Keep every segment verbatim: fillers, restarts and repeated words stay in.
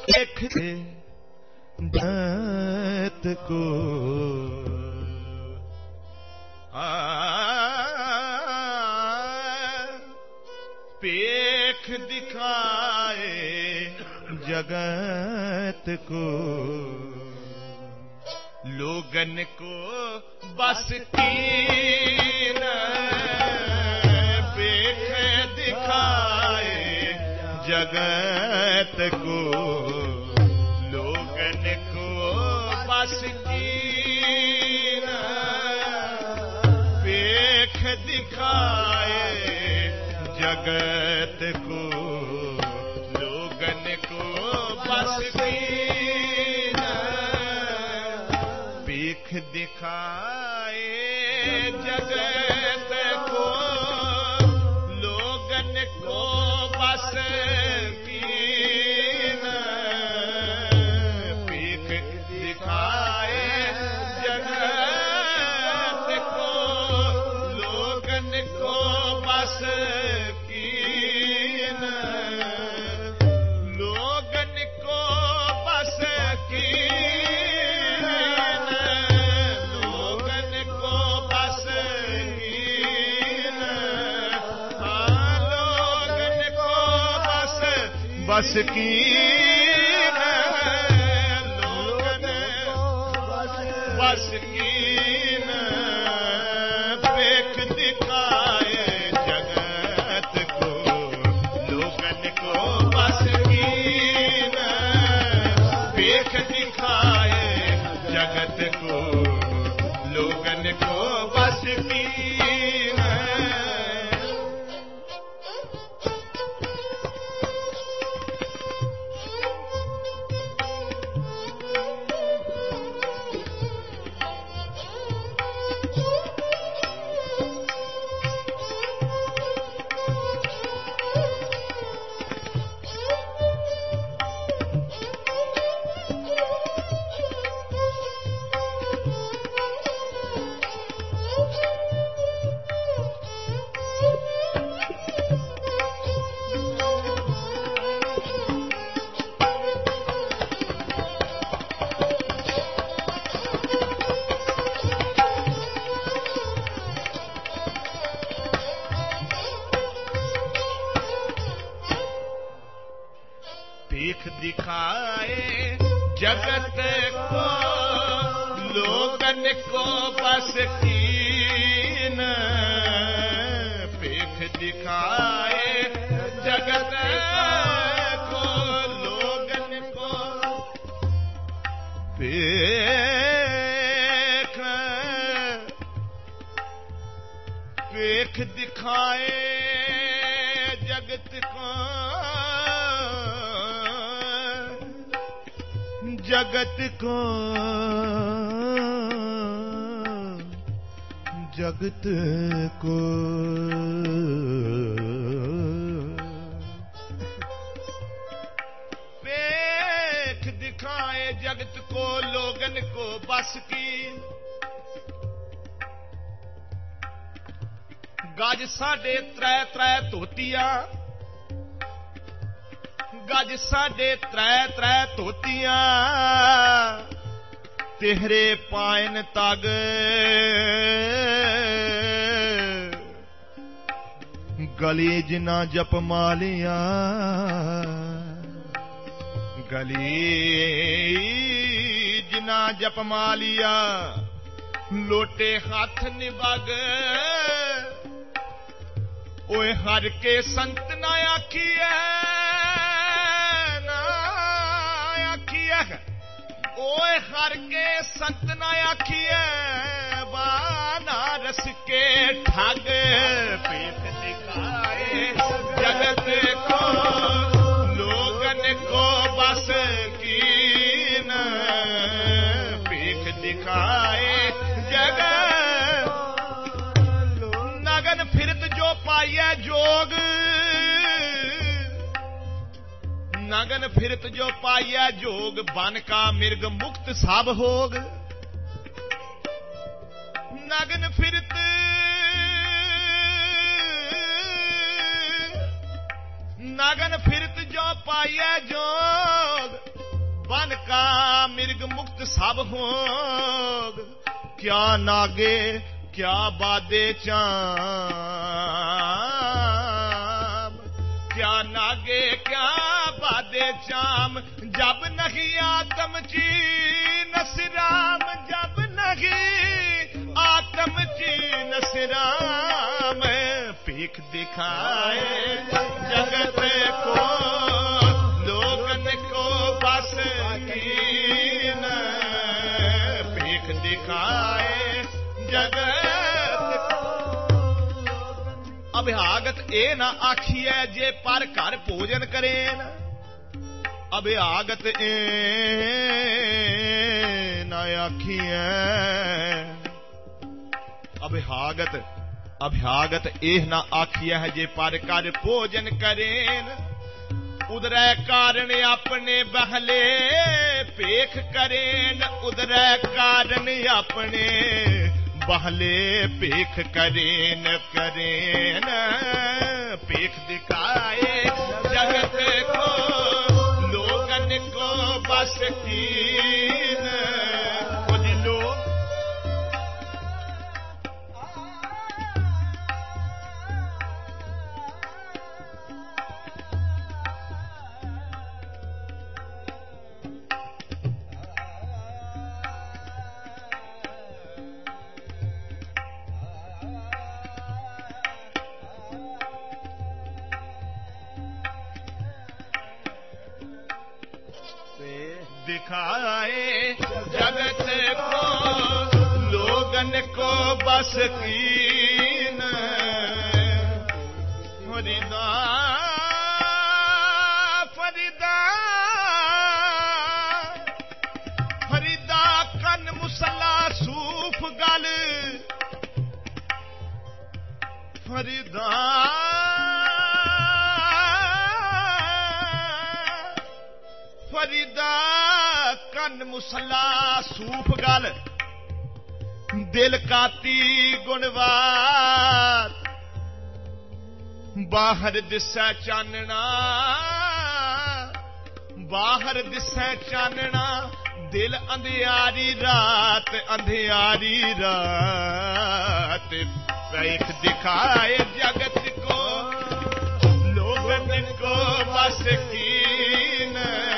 देखते जगत को पेख दिखाए जगत को लोगन को बस कीन पेख दिखाए जगत को लोगन को बस कीन पेख दिखाए जगत को लोगन को बस कीन पेख दिखाए जगत को लोगन को बस कीन पेख दिखाए जगत को लोगन को बस कीन लोगन को बस कीन लोगन को बस कीन हाँ लोगन को बस बस कीन लोगन बस कीन पेख दिखाए जगत को लोगन को बस कीन पेख दिखाए जगत को लोगन को बस कीन पेख दिखाए जगत को लोगन को बस कीन पेख दिखाए जगत को लोगन को पेख पेख दिखाए जगत को जगत को जगत को पेख दिखाए जगत को लोगन को बस की गज साढ़े त्रै त्रै धोतिया गज साढ़े त्रै त्रै धोतियां तेहरे पायन तग गली जिना जप मालिया गली जिना जप मालिया लोटे हाथ निबग ओए हर के संत ना आखिए ओए हर के संत न आखिए बनारस के ठग पेख दिखाए जगत को लोगन को बस कीन पेख दिखाए जगत नगन फिरत जो पाइए जोग नगन फिरत जो पाइया जोग बन का मिर्ग मुक्त सब होग नगन फिरत नगन फिरत जो पाइया जोग बन का मिर्ग मुक्त सब होग, क्या नागे क्या बादे चाम, क्या नागे क्या बादे चाम, जब नहीं आत्म चीन सिराम, जब नहीं आत्म चीन सिराम, पीख दिखाए जगत को लोगन को बस कीन, पीख दिखाए जगत। अभ्यागत ए ना आखिए जे पर घर भोजन करेन, अभ्यागत ए ना आखिए, अभ्यागत अभ्यागत एह ना आखिए है जे पर घर भोजन करेन, उदरै कारण अपने बहले पेख करेन, उदरै कारण अपने बहले पेख करेन, करेन पेख दिखाए जगत को लोगन को बस कीन, दिखाए जगत को लोगन को बस कीन, फरीदा फरीदा फरीदा कन मुसला सूफ गल, फरीदा फरीदा कन मुसला सूफ गल, दिल काती गुणवार, बाहर दिसै चानना, बाहर दिसै चानना, दिल अंधियारी रात, अंधियारी रात, पेख दिखाए जगत को लोगन को बस कीन,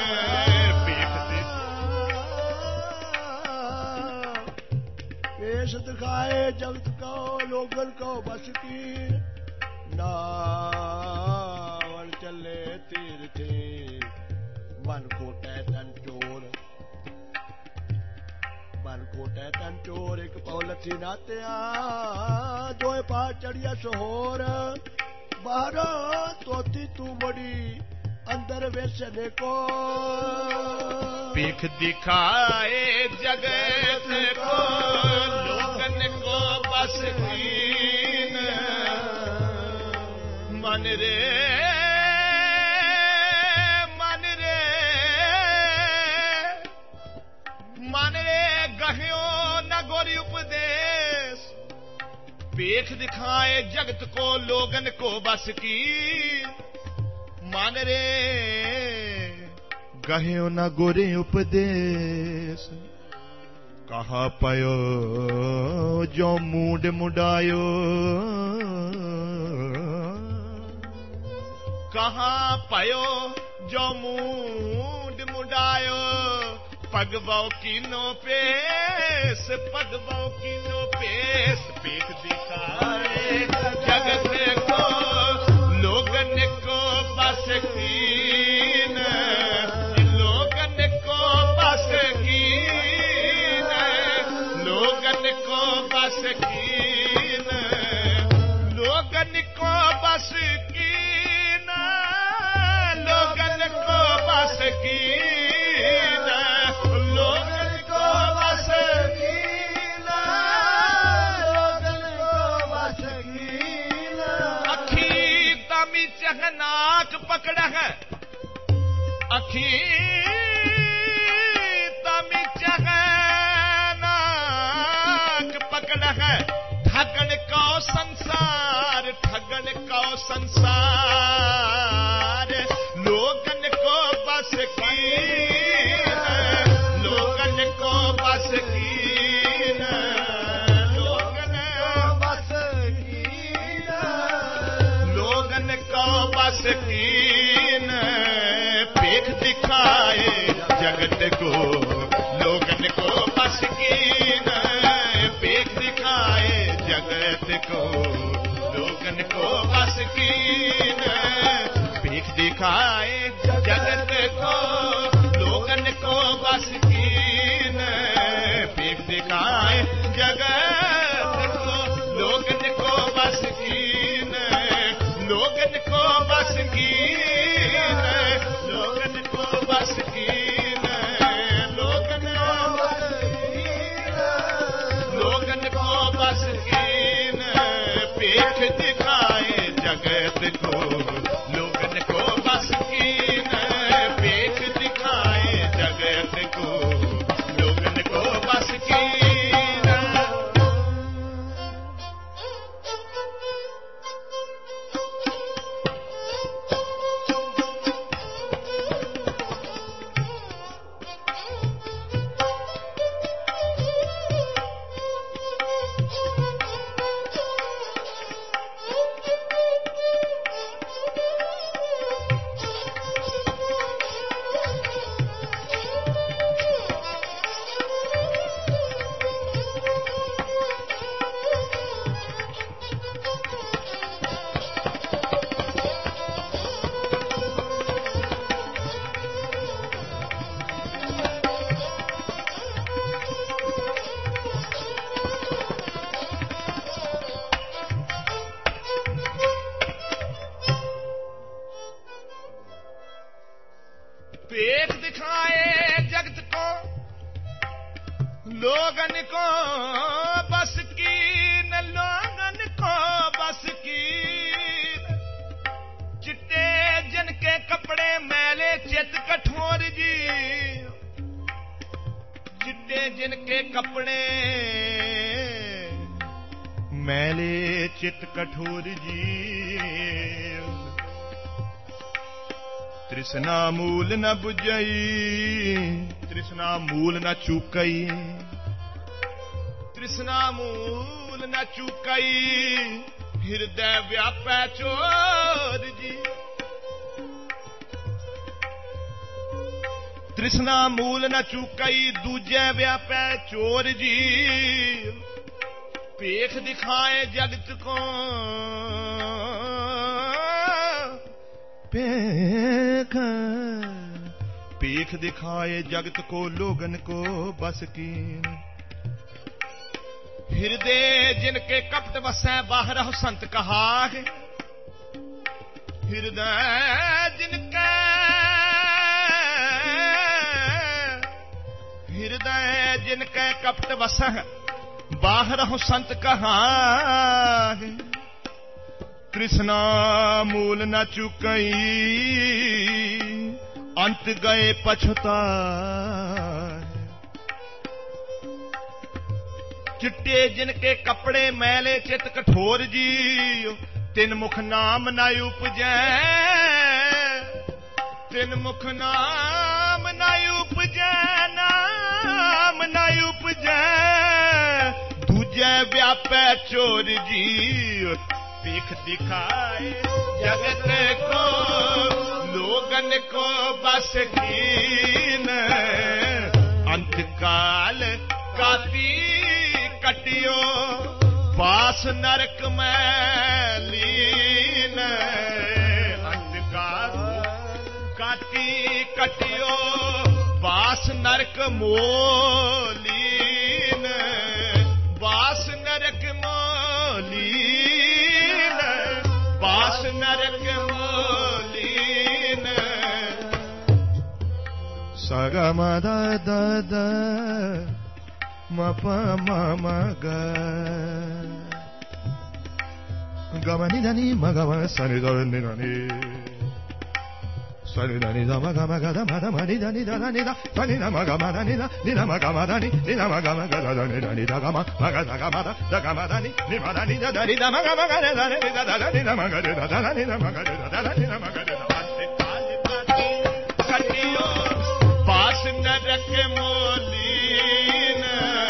पेश दिखाए जगत को लोगन को बस की, नावन चले तीरथे मन कोटै तन चोर, मन कोटै तन चोर, एक पौलथी नात्या दो पा चढ़िया सोहर, बाहर तोती तू बड़ी अंदर वेसने को, पीख दिखाए जगत को लोगन को बस कीन, मन रे मन रे मन रे गह्यो न गोरी उपदेश, पीख दिखाए जगत को लोगन को बस की, मन रे गह्यो न गोरे उपदेश, कहा पयो जो मूड मुडायो, कहा पयो जो मूड मुडायो, पगवाओ कीनो पेश, पगवाओ कीनो पेश, पीठ दिखाए जगत को लोगन को बस कीन, लोगन को बस कीन, लोगन को बस कीन, लोगन को बस कीन, लोगन को बस कीन, लोगन को बस कीन, लोगन को बस कीन, अखी तमी चहनाक पकड़ है, अखी तमी चहनाक पकड़ है, ठगन को संसार, ठगन को संसार, लोगन को बस कीन, जगत को लोगन को बस की न पेख दिखाए जगत को लोगन को बस की न पेख दिखाए जगत को लोगन को बस की न लोगन को बस की चिट्टे जिनके कपड़े मैले चित कठोर जी चिट्टे जिनके कपड़े मैले चित कठोर जी तृष्णा मूल न बुझई तृष्णा मूल न चूकई तृष्णा मूल न चूकई हृदय व्यापै चोर जी तृष्णा मूल न चूकई दूजे व्यापै चोर जी पेख दिखाए जगत को पेख पेख दिखाए जगत को लोगन को बस की हृदय जिनके कपट वसै बाहर हो संत कहा है हृदय जिनके हृदय जिनके कपट वसै बाहर हो संत कहा है कृष्णा मूल न चुकई अंत गए पछता चिट्टे जिनके कपड़े मैले चित कठोर जी तिन मुख नाम न उपजै तिन मुख नाम न उपजै नाम न उपजै दूजे व्यापै चोर जी पीख दिखाए जगत को लोगन को बस कीन अंतकाल काती कटियो बास नरक में लीन अंतकाल काती कटियो बास नरक मोलीन बास नरक मोलीन बास नरक मोलीन सगम द द द म प म म ग गमनि धनि म ग म सनि द नि धनि सनि धनि द म ग म ग द म द म नि धनि द नि द धनि द म ग म द नि द नि द म ग म द नि नि द म ग म ग द नि द नि द ग म म ग द ग म द द ग म द नि नि म द नि द द नि द म ग म ग द द नि द द नि द म ग द द द नि द म ग द द द नि द म ग द द कटियो पास नरक मोलीन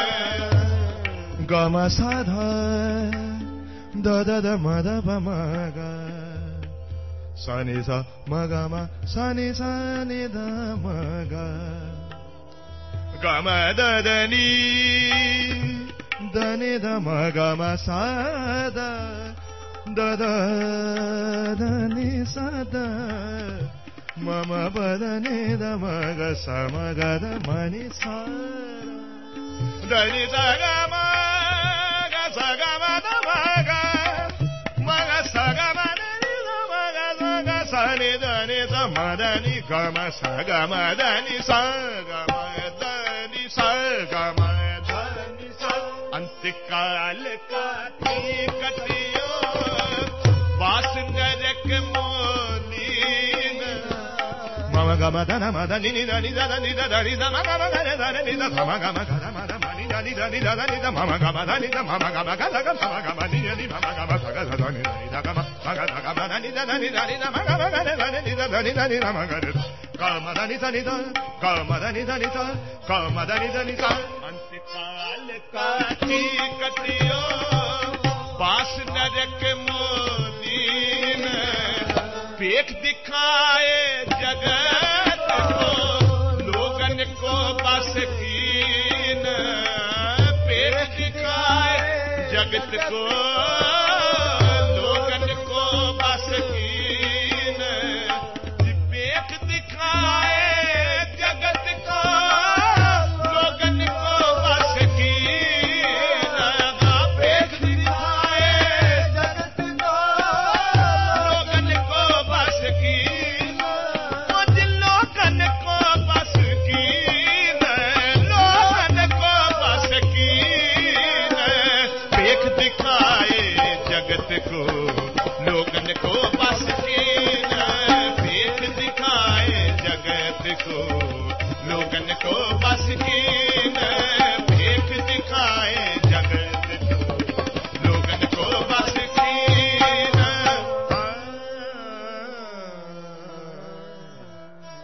ग म सा ध द द द म द प म ग सा नि सा म ग म सा नि सा नि द म ग ग म द द नि द नि द म ग म सा द द द द नि सा द म म प द नि द म ग सा म ग द म नि सा द नि सा ग म ग सा ग म द म ग म ग सा ग म द नि द म ग सा ग सा नि द नि द म द नि ग म सा ग म द नि सा ग म द नि सा ग म द नि सा अंतकाल काटी कटियो बास ma da na ma da ni ni da ni da da ni da da ni da ma ga ma ga da da ni da ma ga ma ga da ma da ma ni da ni da ni da da ni da ma ma ga ma da ni da ma ma ga ma ga da ga ma ga ma ni ni ma ma ga ma ga da da ni da ni da ga ma ma ga da ga ma da ni da da ni da ni da ma ga ma ga da da ni da da ni da ni da ma ga da ga ma da ni da ni da ga ma da ni da ni da ga ma da ni da ni da अंतकाल काटी कटियो पास नरक मोदीन पेट दिखाए जगत को लोगन को बस कीन पेट दिखाए जगत को लोगन को बस कीन पेट दिखाए जगत को लोगन को बस कीन पेट दिखाए जगत को लोगन को बस कीन मुझ लोगन को बस कीन लोगन को बस कीन पेट दिखाए जगत को लोगन को बस कीन पेट दिखाए जगत को लोगन को बस कीन